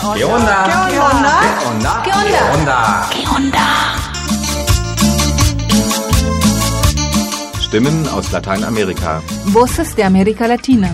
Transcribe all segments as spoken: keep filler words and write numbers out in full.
¿Qué onda? ¿Qué onda? ¿Qué onda? ¿Qué onda? ¿Qué onda? Stimmen aus Lateinamerika. Voces de América Latina.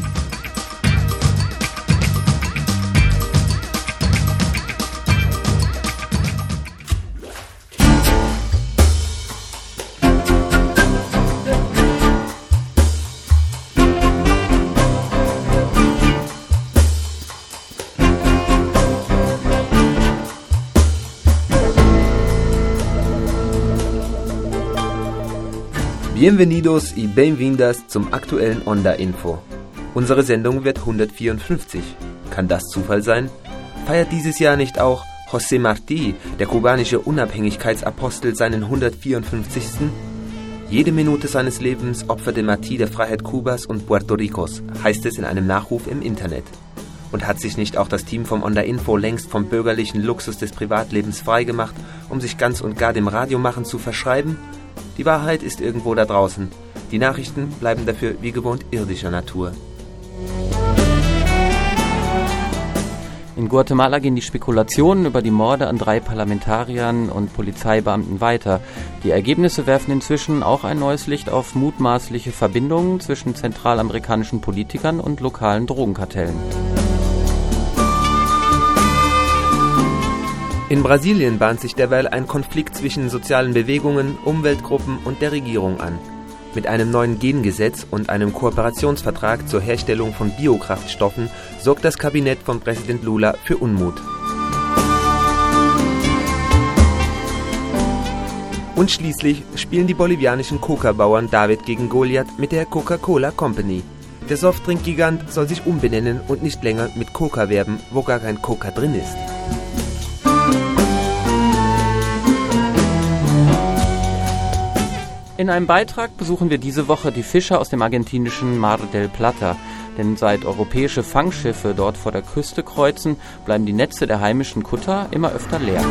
Bienvenidos y bem-vindas zum aktuellen Onda-Info. Unsere Sendung wird hundertvierundfünfzig. Kann das Zufall sein? Feiert dieses Jahr nicht auch José Martí, der kubanische Unabhängigkeitsapostel, seinen hundertvierundfünfzigsten? Jede Minute seines Lebens opferte Martí der Freiheit Kubas und Puerto Ricos, heißt es in einem Nachruf im Internet. Und hat sich nicht auch das Team vom Onda-Info längst vom bürgerlichen Luxus des Privatlebens freigemacht, um sich ganz und gar dem Radiomachen zu verschreiben? Die Wahrheit ist irgendwo da draußen. Die Nachrichten bleiben dafür wie gewohnt irdischer Natur. In Guatemala gehen die Spekulationen über die Morde an drei Parlamentariern und Polizeibeamten weiter. Die Ergebnisse werfen inzwischen auch ein neues Licht auf mutmaßliche Verbindungen zwischen zentralamerikanischen Politikern und lokalen Drogenkartellen. In Brasilien bahnt sich derweil ein Konflikt zwischen sozialen Bewegungen, Umweltgruppen und der Regierung an. Mit einem neuen Gengesetz und einem Kooperationsvertrag zur Herstellung von Biokraftstoffen sorgt das Kabinett von Präsident Lula für Unmut. Und schließlich spielen die bolivianischen Coca-Bauern David gegen Goliath mit der Coca-Cola Company. Der Softdrink-Gigant soll sich umbenennen und nicht länger mit Coca werben, wo gar kein Coca drin ist. In einem Beitrag besuchen wir diese Woche die Fischer aus dem argentinischen Mar del Plata. Denn seit europäische Fangschiffe dort vor der Küste kreuzen, bleiben die Netze der heimischen Kutter immer öfter leer.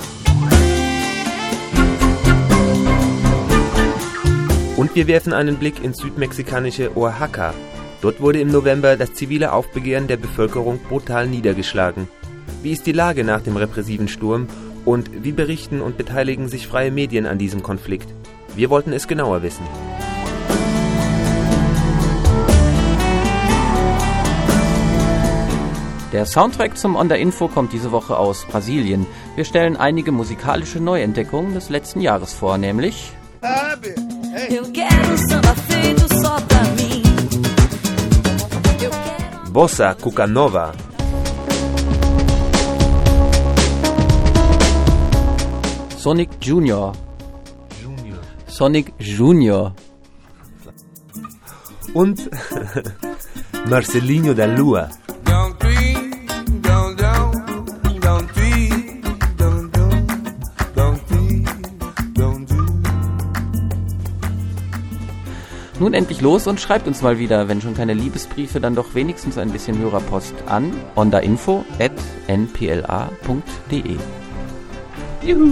Und wir werfen einen Blick ins südmexikanische Oaxaca. Dort wurde im November das zivile Aufbegehren der Bevölkerung brutal niedergeschlagen. Wie ist die Lage nach dem repressiven Sturm und wie berichten und beteiligen sich freie Medien an diesem Konflikt? Wir wollten es genauer wissen. Der Soundtrack zum Onda-Info kommt diese Woche aus Brasilien. Wir stellen einige musikalische Neuentdeckungen des letzten Jahres vor, nämlich Bossa Cuca Nova, Sonic Junior, Sonic Junior und Marcelinho da Lua. Nun endlich los und schreibt uns mal wieder, wenn schon keine Liebesbriefe, dann doch wenigstens ein bisschen Hörerpost an ondainfo at n p l a punkt d e. Juhu!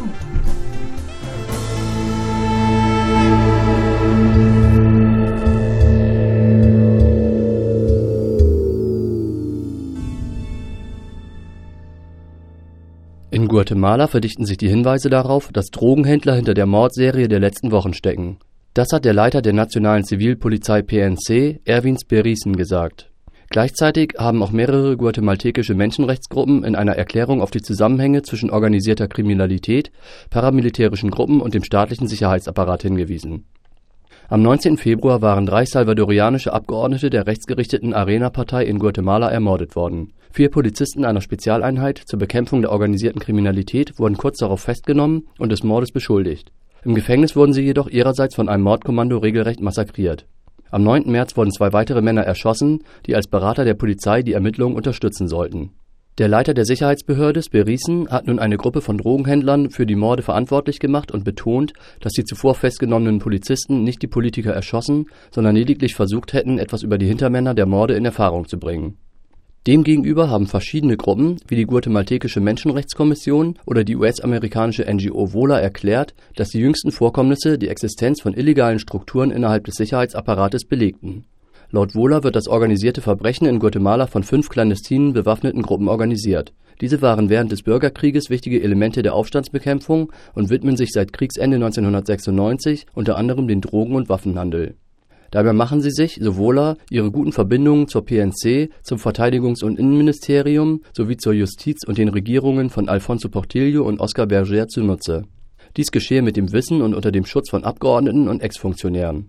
In Guatemala verdichten sich die Hinweise darauf, dass Drogenhändler hinter der Mordserie der letzten Wochen stecken. Das hat der Leiter der nationalen Zivilpolizei P N C, Erwin Sperissen, gesagt. Gleichzeitig haben auch mehrere guatemaltekische Menschenrechtsgruppen in einer Erklärung auf die Zusammenhänge zwischen organisierter Kriminalität, paramilitärischen Gruppen und dem staatlichen Sicherheitsapparat hingewiesen. Am neunzehnten Februar waren drei salvadorianische Abgeordnete der rechtsgerichteten Arena-Partei in Guatemala ermordet worden. Vier Polizisten einer Spezialeinheit zur Bekämpfung der organisierten Kriminalität wurden kurz darauf festgenommen und des Mordes beschuldigt. Im Gefängnis wurden sie jedoch ihrerseits von einem Mordkommando regelrecht massakriert. Am neunten März wurden zwei weitere Männer erschossen, die als Berater der Polizei die Ermittlungen unterstützen sollten. Der Leiter der Sicherheitsbehörde, Sperissen, hat nun eine Gruppe von Drogenhändlern für die Morde verantwortlich gemacht und betont, dass die zuvor festgenommenen Polizisten nicht die Politiker erschossen, sondern lediglich versucht hätten, etwas über die Hintermänner der Morde in Erfahrung zu bringen. Demgegenüber haben verschiedene Gruppen, wie die guatemaltekische Menschenrechtskommission oder die U S-amerikanische N G O VOLA, erklärt, dass die jüngsten Vorkommnisse die Existenz von illegalen Strukturen innerhalb des Sicherheitsapparates belegten. Laut VOLA wird das organisierte Verbrechen in Guatemala von fünf clandestinen bewaffneten Gruppen organisiert. Diese waren während des Bürgerkrieges wichtige Elemente der Aufstandsbekämpfung und widmen sich seit Kriegsende neunzehnhundertsechsundneunzig unter anderem den Drogen- und Waffenhandel. Dabei machen sie sich sowohl ihre guten Verbindungen zur P N C, zum Verteidigungs- und Innenministerium sowie zur Justiz und den Regierungen von Alfonso Portillo und Oscar Berger zunutze. Dies geschehe mit dem Wissen und unter dem Schutz von Abgeordneten und Ex-Funktionären.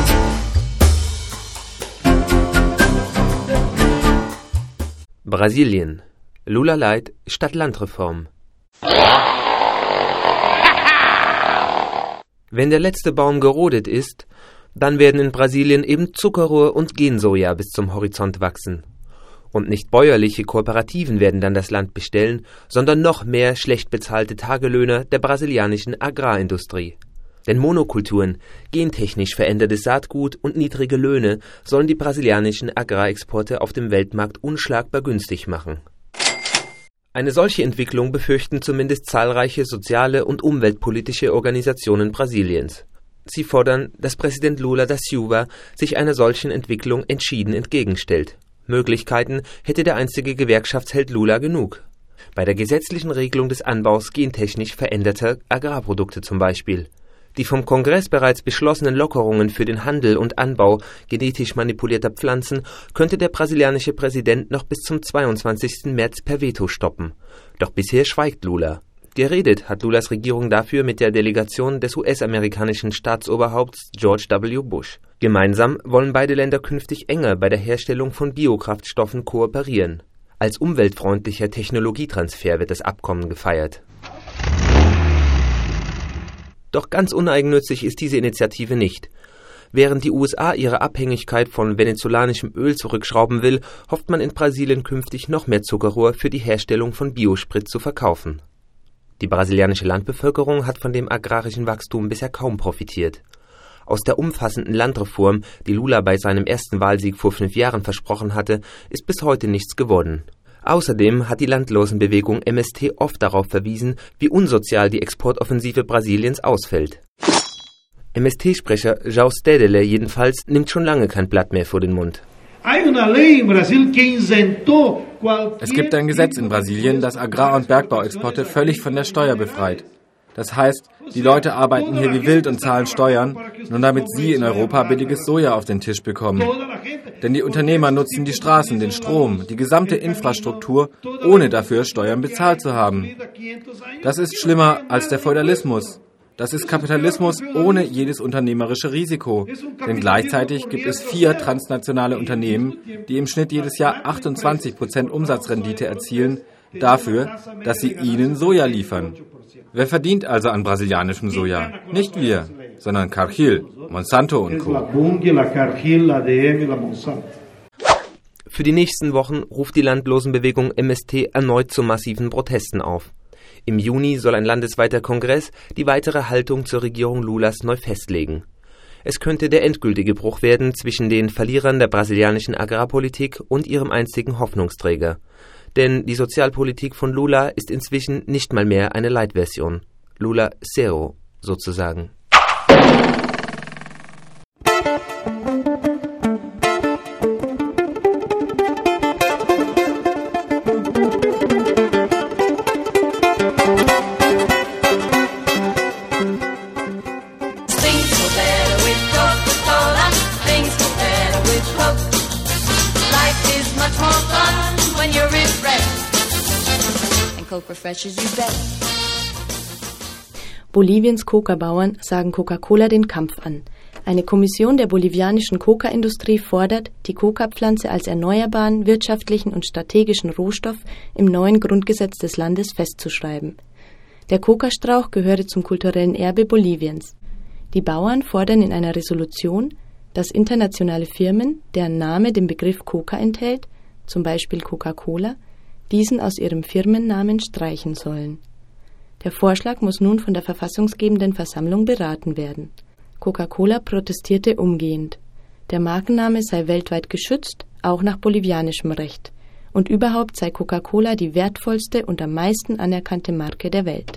Brasilien. Lula Light statt Landreform. Wenn der letzte Baum gerodet ist, dann werden in Brasilien eben Zuckerrohr und Gensoja bis zum Horizont wachsen. Und nicht bäuerliche Kooperativen werden dann das Land bestellen, sondern noch mehr schlecht bezahlte Tagelöhner der brasilianischen Agrarindustrie. Denn Monokulturen, gentechnisch verändertes Saatgut und niedrige Löhne sollen die brasilianischen Agrarexporte auf dem Weltmarkt unschlagbar günstig machen. Eine solche Entwicklung befürchten zumindest zahlreiche soziale und umweltpolitische Organisationen Brasiliens. Sie fordern, dass Präsident Lula da Silva sich einer solchen Entwicklung entschieden entgegenstellt. Möglichkeiten hätte der einstige Gewerkschaftsheld Lula genug. Bei der gesetzlichen Regelung des Anbaus gentechnisch veränderter Agrarprodukte zum Beispiel. Die vom Kongress bereits beschlossenen Lockerungen für den Handel und Anbau genetisch manipulierter Pflanzen könnte der brasilianische Präsident noch bis zum zweiundzwanzigsten März per Veto stoppen. Doch bisher schweigt Lula. Geredet hat Lulas Regierung dafür mit der Delegation des U S-amerikanischen Staatsoberhaupts George W. Bush. Gemeinsam wollen beide Länder künftig enger bei der Herstellung von Biokraftstoffen kooperieren. Als umweltfreundlicher Technologietransfer wird das Abkommen gefeiert. Doch ganz uneigennützig ist diese Initiative nicht. Während die U S A ihre Abhängigkeit von venezolanischem Öl zurückschrauben will, hofft man in Brasilien künftig noch mehr Zuckerrohr für die Herstellung von Biosprit zu verkaufen. Die brasilianische Landbevölkerung hat von dem agrarischen Wachstum bisher kaum profitiert. Aus der umfassenden Landreform, die Lula bei seinem ersten Wahlsieg vor fünf Jahren versprochen hatte, ist bis heute nichts geworden. Außerdem hat die Landlosenbewegung M S T oft darauf verwiesen, wie unsozial die Exportoffensive Brasiliens ausfällt. M S T-Sprecher João Stedele jedenfalls nimmt schon lange kein Blatt mehr vor den Mund. Es gibt ein Gesetz in Brasilien, das Agrar- und Bergbauexporte völlig von der Steuer befreit. Das heißt, die Leute arbeiten hier wie wild und zahlen Steuern, nur damit sie in Europa billiges Soja auf den Tisch bekommen. Denn die Unternehmer nutzen die Straßen, den Strom, die gesamte Infrastruktur, ohne dafür Steuern bezahlt zu haben. Das ist schlimmer als der Feudalismus. Das ist Kapitalismus ohne jedes unternehmerische Risiko. Denn gleichzeitig gibt es vier transnationale Unternehmen, die im Schnitt jedes Jahr achtundzwanzig Prozent Umsatzrendite erzielen, dafür, dass sie ihnen Soja liefern. Wer verdient also an brasilianischem Soja? Nicht wir, sondern Cargill, Monsanto und Co. Für die nächsten Wochen ruft die Landlosenbewegung M S T erneut zu massiven Protesten auf. Im Juni soll ein landesweiter Kongress die weitere Haltung zur Regierung Lulas neu festlegen. Es könnte der endgültige Bruch werden zwischen den Verlierern der brasilianischen Agrarpolitik und ihrem einzigen Hoffnungsträger. Denn die Sozialpolitik von Lula ist inzwischen nicht mal mehr eine Light-Version. Lula Zero, sozusagen. Boliviens Coca-Bauern sagen Coca-Cola den Kampf an. Eine Kommission der bolivianischen Coca-Industrie fordert, die Coca-Pflanze als erneuerbaren, wirtschaftlichen und strategischen Rohstoff im neuen Grundgesetz des Landes festzuschreiben. Der Coca-Strauch gehöre zum kulturellen Erbe Boliviens. Die Bauern fordern in einer Resolution, dass internationale Firmen, deren Name den Begriff Coca enthält, zum Beispiel Coca-Cola, diesen aus ihrem Firmennamen streichen sollen. Der Vorschlag muss nun von der verfassungsgebenden Versammlung beraten werden. Coca-Cola protestierte umgehend. Der Markenname sei weltweit geschützt, auch nach bolivianischem Recht. Und überhaupt sei Coca-Cola die wertvollste und am meisten anerkannte Marke der Welt.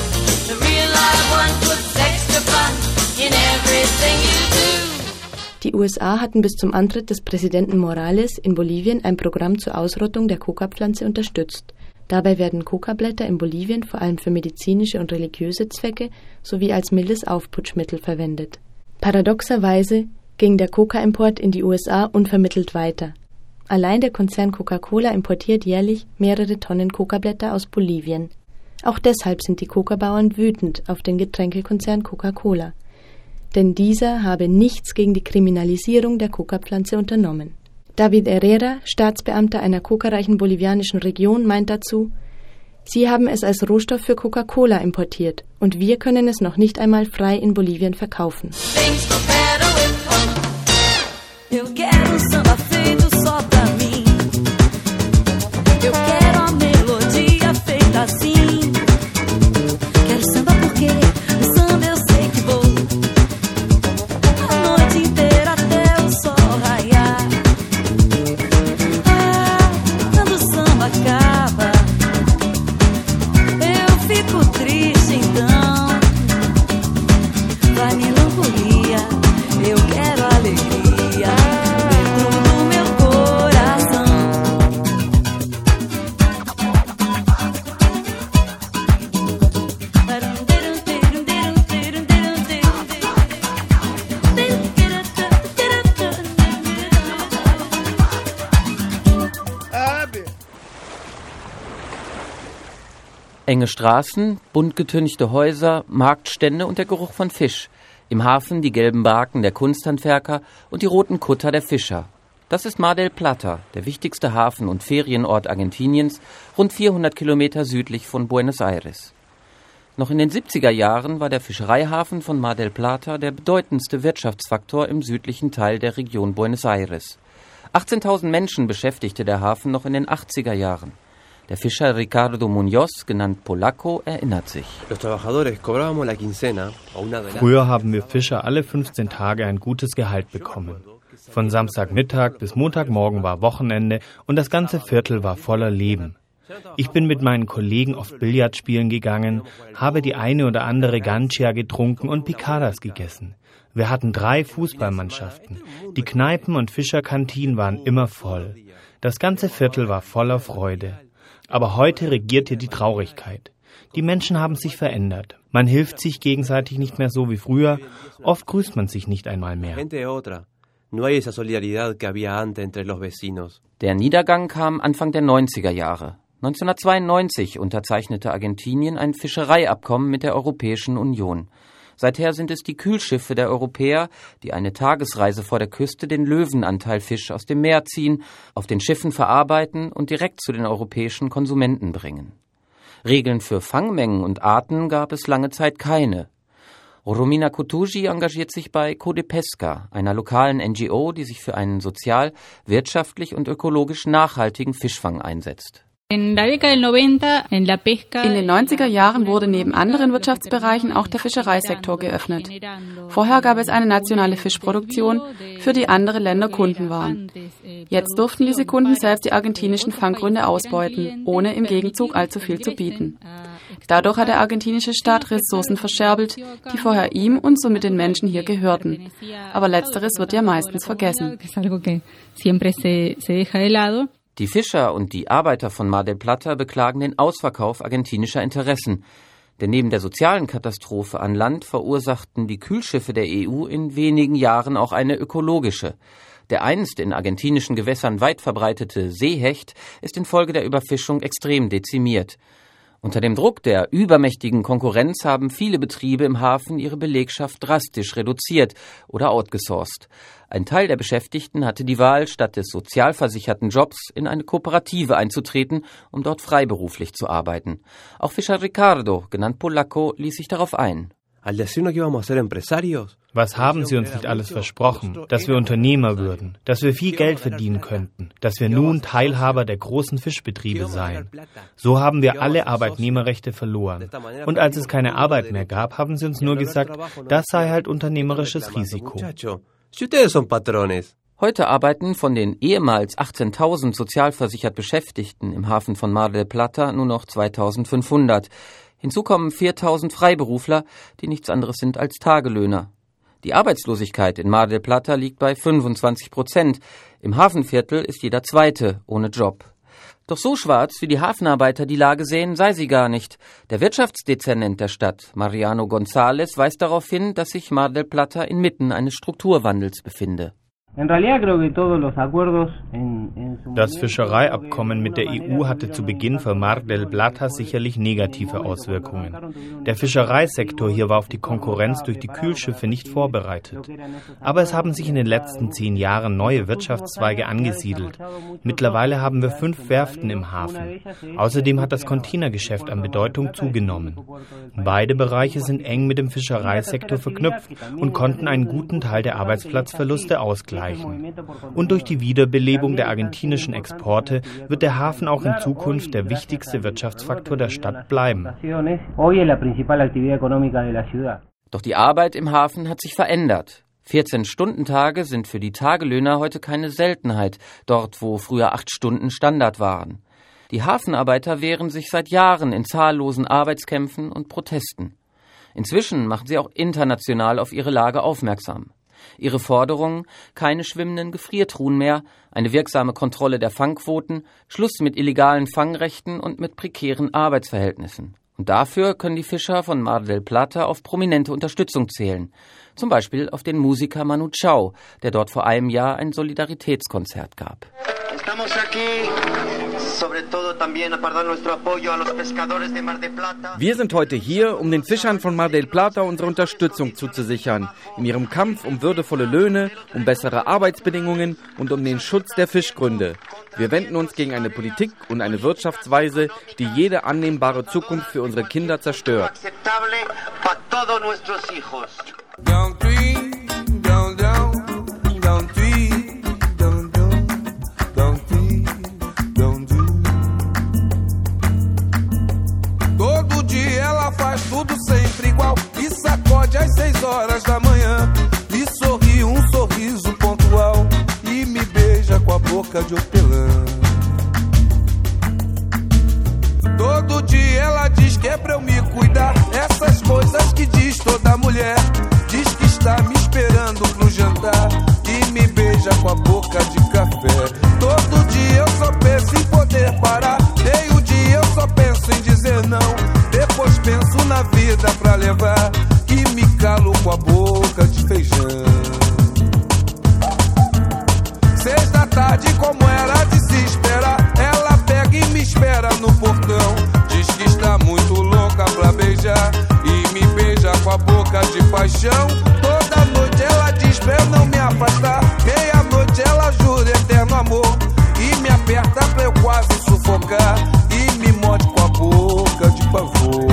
Die U S A hatten bis zum Antritt des Präsidenten Morales in Bolivien ein Programm zur Ausrottung der Coca-Pflanze unterstützt. Dabei werden Coca-Blätter in Bolivien vor allem für medizinische und religiöse Zwecke sowie als mildes Aufputschmittel verwendet. Paradoxerweise ging der Coca-Import in die U S A unvermittelt weiter. Allein der Konzern Coca-Cola importiert jährlich mehrere Tonnen Coca-Blätter aus Bolivien. Auch deshalb sind die Coca-Bauern wütend auf den Getränkekonzern Coca-Cola. Denn dieser habe nichts gegen die Kriminalisierung der Coca-Pflanze unternommen. David Herrera, Staatsbeamter einer coca-reichen bolivianischen Region, meint dazu: Sie haben es als Rohstoff für Coca-Cola importiert und wir können es noch nicht einmal frei in Bolivien verkaufen. Enge Straßen, bunt getünchte Häuser, Marktstände und der Geruch von Fisch. Im Hafen die gelben Barken der Kunsthandwerker und die roten Kutter der Fischer. Das ist Mar del Plata, der wichtigste Hafen und Ferienort Argentiniens, rund vierhundert Kilometer südlich von Buenos Aires. Noch in den siebziger Jahren war der Fischereihafen von Mar del Plata der bedeutendste Wirtschaftsfaktor im südlichen Teil der Region Buenos Aires. achtzehntausend Menschen beschäftigte der Hafen noch in den achtziger Jahren. Der Fischer Ricardo Muñoz, genannt Polacco, erinnert sich. Früher haben wir Fischer alle fünfzehn Tage ein gutes Gehalt bekommen. Von Samstagmittag bis Montagmorgen war Wochenende und das ganze Viertel war voller Leben. Ich bin mit meinen Kollegen oft Billard spielen gegangen, habe die eine oder andere Ganchia getrunken und Picadas gegessen. Wir hatten drei Fußballmannschaften. Die Kneipen und Fischerkantinen waren immer voll. Das ganze Viertel war voller Freude. Aber heute regiert hier die Traurigkeit. Die Menschen haben sich verändert. Man hilft sich gegenseitig nicht mehr so wie früher. Oft grüßt man sich nicht einmal mehr. Der Niedergang kam Anfang der neunziger Jahre. neunzehnhundertzweiundneunzig unterzeichnete Argentinien ein Fischereiabkommen mit der Europäischen Union. Seither sind es die Kühlschiffe der Europäer, die eine Tagesreise vor der Küste den Löwenanteil Fisch aus dem Meer ziehen, auf den Schiffen verarbeiten und direkt zu den europäischen Konsumenten bringen. Regeln für Fangmengen und Arten gab es lange Zeit keine. Romina Kutuji engagiert sich bei Codepesca, einer lokalen N G O, die sich für einen sozial, wirtschaftlich und ökologisch nachhaltigen Fischfang einsetzt. In den neunziger Jahren wurde neben anderen Wirtschaftsbereichen auch der Fischereisektor geöffnet. Vorher gab es eine nationale Fischproduktion, für die andere Länder Kunden waren. Jetzt durften diese Kunden selbst die argentinischen Fanggründe ausbeuten, ohne im Gegenzug allzu viel zu bieten. Dadurch hat der argentinische Staat Ressourcen verscherbelt, die vorher ihm und somit den Menschen hier gehörten. Aber letzteres wird ja meistens vergessen. Die Fischer und die Arbeiter von Mar del Plata beklagen den Ausverkauf argentinischer Interessen. Denn neben der sozialen Katastrophe an Land verursachten die Kühlschiffe der E U in wenigen Jahren auch eine ökologische. Der einst in argentinischen Gewässern weit verbreitete Seehecht ist infolge der Überfischung extrem dezimiert. Unter dem Druck der übermächtigen Konkurrenz haben viele Betriebe im Hafen ihre Belegschaft drastisch reduziert oder outgesourced. Ein Teil der Beschäftigten hatte die Wahl, statt des sozialversicherten Jobs in eine Kooperative einzutreten, um dort freiberuflich zu arbeiten. Auch Fischer Ricardo, genannt Polacco, ließ sich darauf ein. Was haben Sie uns nicht alles versprochen? Dass wir Unternehmer würden, dass wir viel Geld verdienen könnten, dass wir nun Teilhaber der großen Fischbetriebe seien. So haben wir alle Arbeitnehmerrechte verloren. Und als es keine Arbeit mehr gab, haben Sie uns nur gesagt, das sei halt unternehmerisches Risiko. Heute arbeiten von den ehemals achtzehntausend sozialversichert Beschäftigten im Hafen von Mar del Plata nur noch zweitausendfünfhundert. Hinzu kommen viertausend Freiberufler, die nichts anderes sind als Tagelöhner. Die Arbeitslosigkeit in Mar del Plata liegt bei fünfundzwanzig Prozent. Im Hafenviertel ist jeder Zweite ohne Job. Doch so schwarz, wie die Hafenarbeiter die Lage sehen, sei sie gar nicht. Der Wirtschaftsdezernent der Stadt, Mariano González, weist darauf hin, dass sich Mar del Plata inmitten eines Strukturwandels befinde. Das Fischereiabkommen mit der E U hatte zu Beginn für Mar del Plata sicherlich negative Auswirkungen. Der Fischereisektor hier war auf die Konkurrenz durch die Kühlschiffe nicht vorbereitet. Aber es haben sich in den letzten zehn Jahren neue Wirtschaftszweige angesiedelt. Mittlerweile haben wir fünf Werften im Hafen. Außerdem hat das Containergeschäft an Bedeutung zugenommen. Beide Bereiche sind eng mit dem Fischereisektor verknüpft und konnten einen guten Teil der Arbeitsplatzverluste ausgleichen. Und durch die Wiederbelebung der argentinischen Exporte wird der Hafen auch in Zukunft der wichtigste Wirtschaftsfaktor der Stadt bleiben. Doch die Arbeit im Hafen hat sich verändert. vierzehn-Stunden-Tage sind für die Tagelöhner heute keine Seltenheit, dort wo früher acht Stunden Standard waren. Die Hafenarbeiter wehren sich seit Jahren in zahllosen Arbeitskämpfen und Protesten. Inzwischen machen sie auch international auf ihre Lage aufmerksam. Ihre Forderungen: keine schwimmenden Gefriertruhen mehr, eine wirksame Kontrolle der Fangquoten, Schluss mit illegalen Fangrechten und mit prekären Arbeitsverhältnissen. Und dafür können die Fischer von Mar del Plata auf prominente Unterstützung zählen. Zum Beispiel auf den Musiker Manu Chao, der dort vor einem Jahr ein Solidaritätskonzert gab. Wir sind heute hier, um den Fischern von Mar del Plata unsere Unterstützung zuzusichern, in ihrem Kampf um würdevolle Löhne, um bessere Arbeitsbedingungen und um den Schutz der Fischgründe. Wir wenden uns gegen eine Politik und eine Wirtschaftsweise, die jede annehmbare Zukunft für unsere Kinder zerstört. Tudo sempre igual e sacode às seis horas da manhã e sorri um sorriso pontual e me beija com a boca de hortelã. Todo dia ela diz que é pra eu me cuidar, essas coisas que diz toda mulher. Diz que está me esperando pro jantar e me beija com a boca de café. Todo dia eu só penso em poder parar, meio dia eu só penso em dizer não. Depois penso na vida pra levar e me calo com a boca de feijão. Seis da tarde, como era de se esperar, ela pega e me espera no portão. Diz que está muito louca pra beijar e me beija com a boca de paixão. Toda noite ela diz pra eu não me afastar, meia-noite ela jura eterno amor e me aperta pra eu quase sufocar e me morde com a boca de pavor.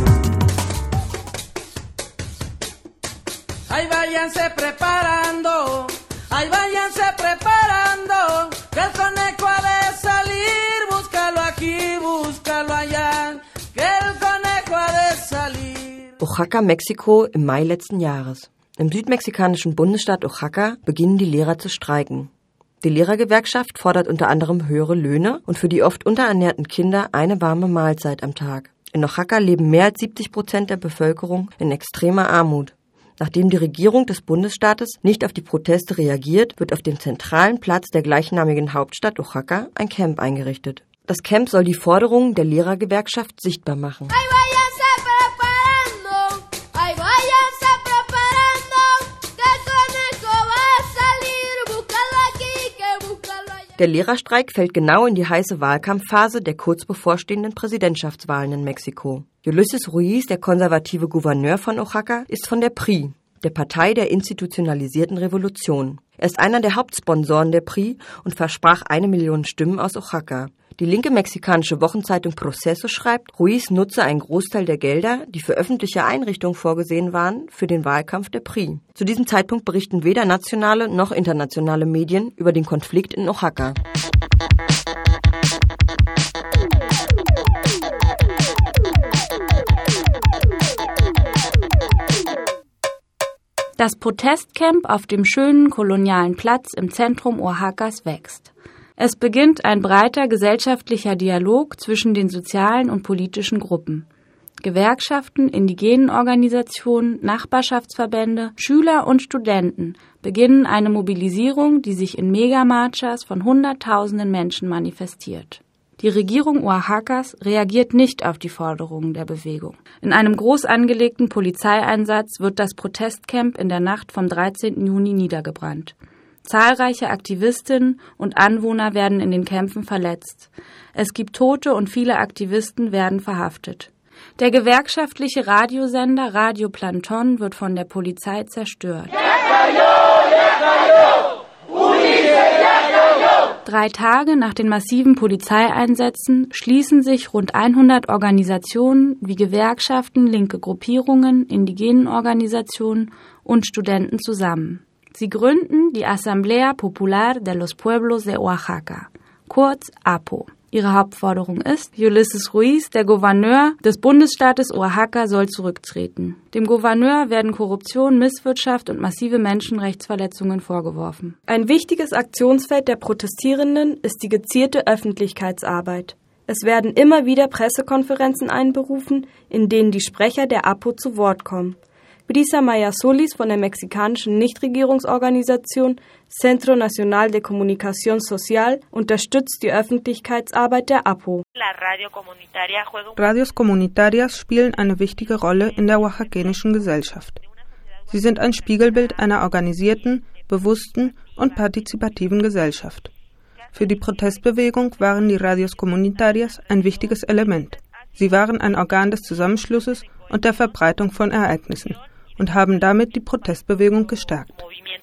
Ay, váyanse preparando, ay, váyanse preparando, que el conejo ha de salir, búscalo aquí, búscalo allá, que el conejo ha de salir. Oaxaca, Mexiko im Mai letzten Jahres. Im südmexikanischen Bundesstaat Oaxaca beginnen die Lehrer zu streiken. Die Lehrergewerkschaft fordert unter anderem höhere Löhne und für die oft unterernährten Kinder eine warme Mahlzeit am Tag. In Oaxaca leben mehr als siebzig Prozent der Bevölkerung in extremer Armut. Nachdem die Regierung des Bundesstaates nicht auf die Proteste reagiert, wird auf dem zentralen Platz der gleichnamigen Hauptstadt Oaxaca ein Camp eingerichtet. Das Camp soll die Forderungen der Lehrergewerkschaft sichtbar machen. Der Lehrerstreik fällt genau in die heiße Wahlkampfphase der kurz bevorstehenden Präsidentschaftswahlen in Mexiko. Ulises Ruiz, der konservative Gouverneur von Oaxaca, ist von der P R I, der Partei der institutionalisierten Revolution. Er ist einer der Hauptsponsoren der P R I und versprach eine Million Stimmen aus Oaxaca. Die linke mexikanische Wochenzeitung Proceso schreibt, Ruiz nutze einen Großteil der Gelder, die für öffentliche Einrichtungen vorgesehen waren, für den Wahlkampf der P R I. Zu diesem Zeitpunkt berichten weder nationale noch internationale Medien über den Konflikt in Oaxaca. Das Protestcamp auf dem schönen kolonialen Platz im Zentrum Oaxacas wächst. Es beginnt ein breiter gesellschaftlicher Dialog zwischen den sozialen und politischen Gruppen. Gewerkschaften, indigenen Organisationen, Nachbarschaftsverbände, Schüler und Studenten beginnen eine Mobilisierung, die sich in Megamarchas von Hunderttausenden Menschen manifestiert. Die Regierung Oaxacas reagiert nicht auf die Forderungen der Bewegung. In einem groß angelegten Polizeieinsatz wird das Protestcamp in der Nacht vom dreizehnten Juni niedergebrannt. Zahlreiche Aktivistinnen und Anwohner werden in den Kämpfen verletzt. Es gibt Tote und viele Aktivisten werden verhaftet. Der gewerkschaftliche Radiosender Radio Planton wird von der Polizei zerstört. Drei Tage nach den massiven Polizeieinsätzen schließen sich rund hundert Organisationen wie Gewerkschaften, linke Gruppierungen, indigenen Organisationen und Studenten zusammen. Sie gründen die Asamblea Popular de los Pueblos de Oaxaca, kurz A P O. Ihre Hauptforderung ist, Ulises Ruiz, der Gouverneur des Bundesstaates Oaxaca, soll zurücktreten. Dem Gouverneur werden Korruption, Misswirtschaft und massive Menschenrechtsverletzungen vorgeworfen. Ein wichtiges Aktionsfeld der Protestierenden ist die gezielte Öffentlichkeitsarbeit. Es werden immer wieder Pressekonferenzen einberufen, in denen die Sprecher der A P O zu Wort kommen. Brisa Maya Solis von der mexikanischen Nichtregierungsorganisation Centro Nacional de Comunicación Social unterstützt die Öffentlichkeitsarbeit der A P O. Radios Comunitarias spielen eine wichtige Rolle in der oaxaquenischen Gesellschaft. Sie sind ein Spiegelbild einer organisierten, bewussten und partizipativen Gesellschaft. Für die Protestbewegung waren die Radios Comunitarias ein wichtiges Element. Sie waren ein Organ des Zusammenschlusses und der Verbreitung von Ereignissen und haben damit die Protestbewegung gestärkt.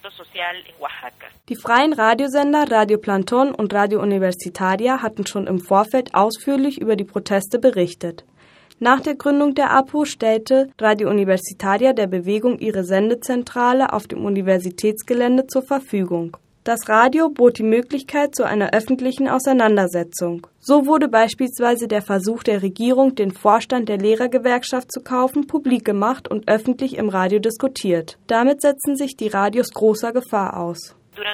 Die freien Radiosender Radio Planton und Radio Universitaria hatten schon im Vorfeld ausführlich über die Proteste berichtet. Nach der Gründung der A P O stellte Radio Universitaria der Bewegung ihre Sendezentrale auf dem Universitätsgelände zur Verfügung. Das Radio bot die Möglichkeit zu einer öffentlichen Auseinandersetzung. So wurde beispielsweise der Versuch der Regierung, den Vorstand der Lehrergewerkschaft zu kaufen, publik gemacht und öffentlich im Radio diskutiert. Damit setzen sich die Radios großer Gefahr aus.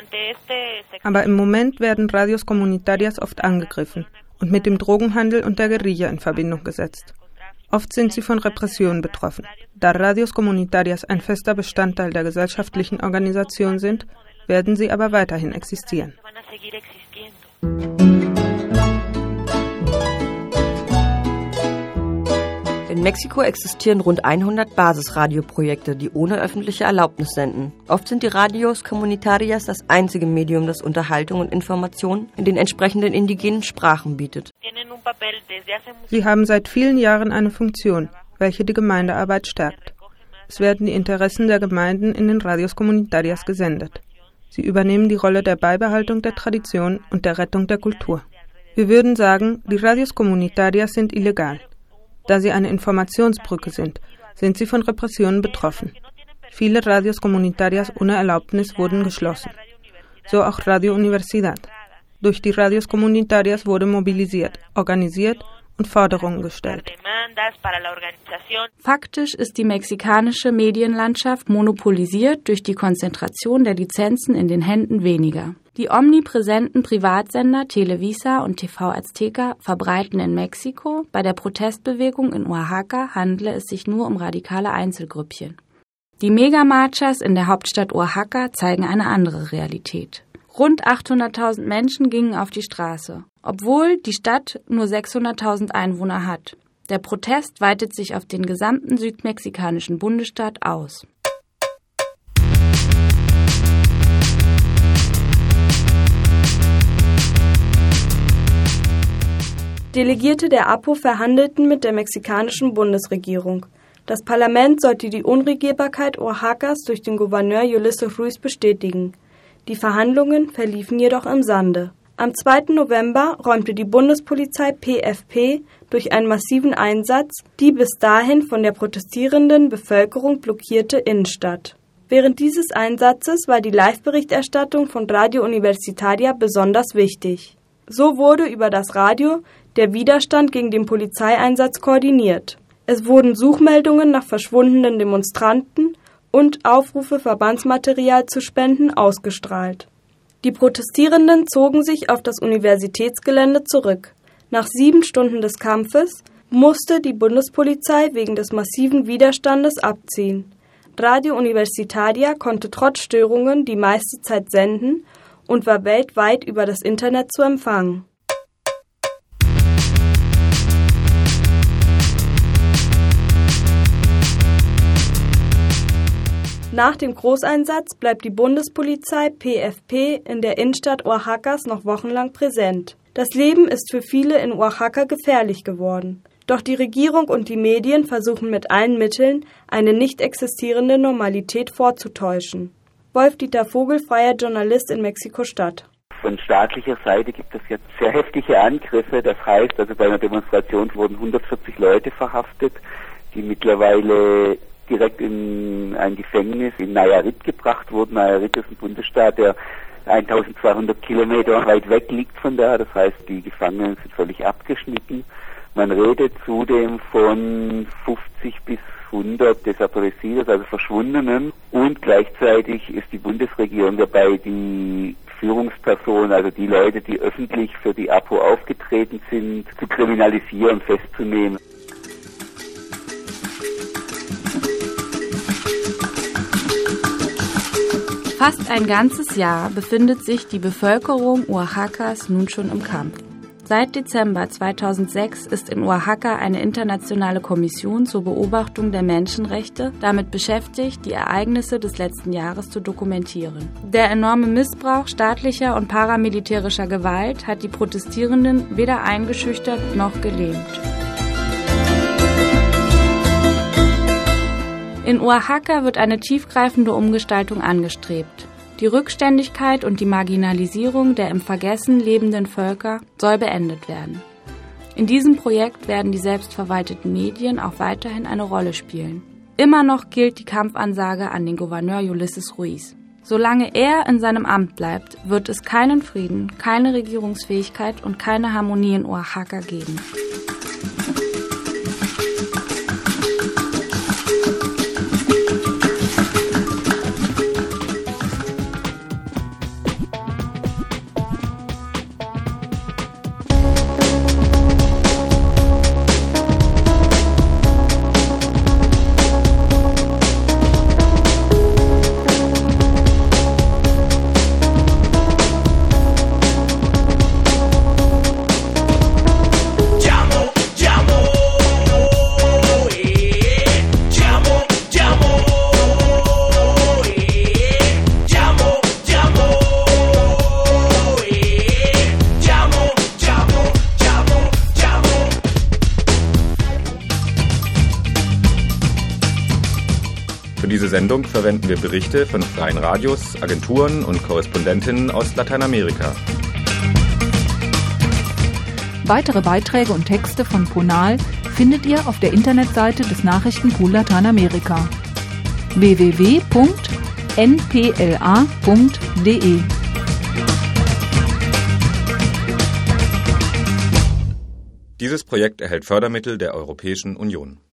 Aber im Moment werden Radios Comunitarias oft angegriffen und mit dem Drogenhandel und der Guerilla in Verbindung gesetzt. Oft sind sie von Repressionen betroffen. Da Radios Comunitarias ein fester Bestandteil der gesellschaftlichen Organisation sind, werden sie aber weiterhin existieren. In Mexiko existieren rund hundert Basisradioprojekte, die ohne öffentliche Erlaubnis senden. Oft sind die Radios Comunitarias das einzige Medium, das Unterhaltung und Information in den entsprechenden indigenen Sprachen bietet. Sie haben seit vielen Jahren eine Funktion, welche die Gemeindearbeit stärkt. Es werden die Interessen der Gemeinden in den Radios Comunitarias gesendet. Sie übernehmen die Rolle der Beibehaltung der Tradition und der Rettung der Kultur. Wir würden sagen, die Radios Comunitarias sind illegal. Da sie eine Informationsbrücke sind, sind sie von Repressionen betroffen. Viele Radios Comunitarias ohne Erlaubnis wurden geschlossen. So auch Radio Universidad. Durch die Radios Comunitarias wurde mobilisiert, organisiert und Forderungen gestellt. Faktisch ist die mexikanische Medienlandschaft monopolisiert durch die Konzentration der Lizenzen in den Händen weniger. Die omnipräsenten Privatsender Televisa und T V Azteca verbreiten in Mexiko, bei der Protestbewegung in Oaxaca handle es sich nur um radikale Einzelgrüppchen. Die Megamarchas in der Hauptstadt Oaxaca zeigen eine andere Realität. Rund achthunderttausend Menschen gingen auf die Straße, obwohl die Stadt nur sechshunderttausend Einwohner hat. Der Protest weitet sich auf den gesamten südmexikanischen Bundesstaat aus. Delegierte der A P O verhandelten mit der mexikanischen Bundesregierung. Das Parlament sollte die Unregierbarkeit Oaxacas durch den Gouverneur Ulises Ruiz bestätigen. Die Verhandlungen verliefen jedoch im Sande. Am zweiten November räumte die Bundespolizei P F P durch einen massiven Einsatz die bis dahin von der protestierenden Bevölkerung blockierte Innenstadt. Während dieses Einsatzes war die Live-Berichterstattung von Radio Universitaria besonders wichtig. So wurde über das Radio der Widerstand gegen den Polizeieinsatz koordiniert. Es wurden Suchmeldungen nach verschwundenen Demonstranten und Aufrufe, Verbandsmaterial zu spenden, ausgestrahlt. Die Protestierenden zogen sich auf das Universitätsgelände zurück. Nach sieben Stunden des Kampfes musste die Bundespolizei wegen des massiven Widerstandes abziehen. Radio Universitaria konnte trotz Störungen die meiste Zeit senden und war weltweit über das Internet zu empfangen. Nach dem Großeinsatz bleibt die Bundespolizei P F P in der Innenstadt Oaxacas noch wochenlang präsent. Das Leben ist für viele in Oaxaca gefährlich geworden. Doch die Regierung und die Medien versuchen mit allen Mitteln, eine nicht existierende Normalität vorzutäuschen. Wolf-Dieter Vogel, freier Journalist in Mexiko-Stadt. Von staatlicher Seite gibt es jetzt sehr heftige Angriffe. Das heißt, also bei einer Demonstration wurden hundertvierzig Leute verhaftet, die mittlerweile direkt in ein Gefängnis in Nayarit gebracht wurden. Nayarit ist ein Bundesstaat, der eintausendzweihundert Kilometer weit weg liegt von da. Das heißt, die Gefangenen sind völlig abgeschnitten. Man redet zudem von fünfzig bis hundert Desaparecidos, also Verschwundenen. Und gleichzeitig ist die Bundesregierung dabei, die Führungspersonen, also die Leute, die öffentlich für die A P O aufgetreten sind, zu kriminalisieren, festzunehmen. Fast ein ganzes Jahr befindet sich die Bevölkerung Oaxacas nun schon im Kampf. Seit Dezember zweitausendsechs ist in Oaxaca eine internationale Kommission zur Beobachtung der Menschenrechte damit beschäftigt, die Ereignisse des letzten Jahres zu dokumentieren. Der enorme Missbrauch staatlicher und paramilitärischer Gewalt hat die Protestierenden weder eingeschüchtert noch gelähmt. In Oaxaca wird eine tiefgreifende Umgestaltung angestrebt. Die Rückständigkeit und die Marginalisierung der im Vergessen lebenden Völker soll beendet werden. In diesem Projekt werden die selbstverwalteten Medien auch weiterhin eine Rolle spielen. Immer noch gilt die Kampfansage an den Gouverneur Ulises Ruiz. Solange er in seinem Amt bleibt, wird es keinen Frieden, keine Regierungsfähigkeit und keine Harmonie in Oaxaca geben. Für diese Sendung verwenden wir Berichte von freien Radios, Agenturen und Korrespondentinnen aus Lateinamerika. Weitere Beiträge und Texte von Ponal findet ihr auf der Internetseite des Nachrichtenpool Lateinamerika w w w punkt n p l a punkt d e. Dieses Projekt erhält Fördermittel der Europäischen Union.